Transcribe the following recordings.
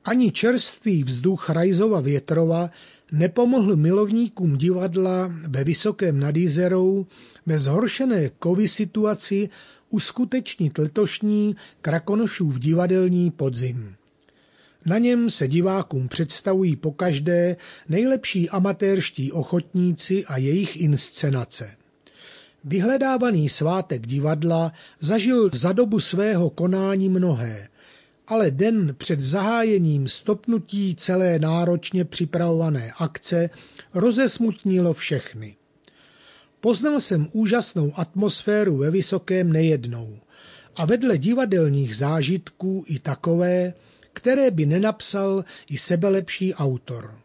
Ani čerstvý vzduch Rajzova Větrova nepomohl milovníkům divadla ve Vysokém nad Jizerou ve zhoršené kovy situaci uskutečnit letošní Krakonošův divadelní podzim. Na něm se divákům představují pokaždé nejlepší amatérští ochotníci a jejich inscenace. Vyhledávaný svátek divadla zažil za dobu svého konání mnohé, ale den před zahájením stopnutí celé náročně připravované akce rozesmutnilo všechny. Poznal jsem úžasnou atmosféru ve Vysokém nejednou a vedle divadelních zážitků i takové, které by nenapsal i sebelepší autor.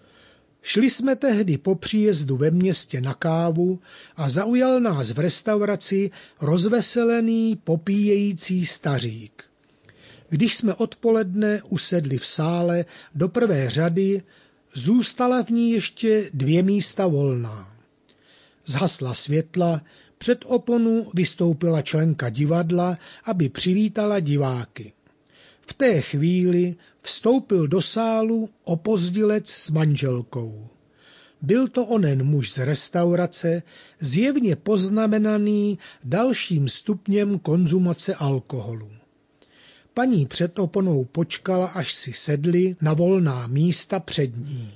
Šli jsme tehdy po příjezdu ve městě na kávu a zaujal nás v restauraci rozveselený popíjející stařík. Když jsme odpoledne usedli v sále do prvé řady, zůstala v ní ještě 2 místa volná. Zhasla světla, před oponu vystoupila členka divadla, aby přivítala diváky. V té chvíli vstoupil do sálu opozdilec s manželkou. Byl to onen muž z restaurace, zjevně poznamenaný dalším stupněm konzumace alkoholu. Paní před oponou počkala, až si sedli na volná místa před ní.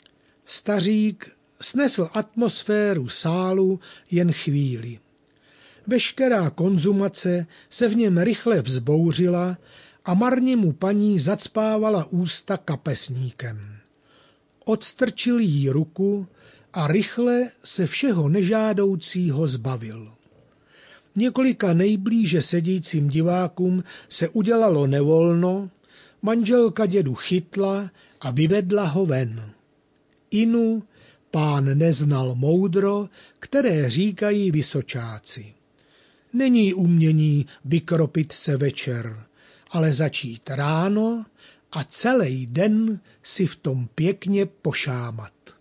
Stařík snesl atmosféru sálu jen chvíli. Veškerá konzumace se v něm rychle vzbouřila a marně mu paní zacpávala ústa kapesníkem. Odstrčil jí ruku a rychle se všeho nežádoucího zbavil. Několika nejblíže sedícím divákům se udělalo nevolno, manželka dědu chytla a vyvedla ho ven. Inu pán neznal moudro, které říkají Vysočáci. Není umění vykropit se večer, ale začít ráno a celý den si v tom pěkně pošámat.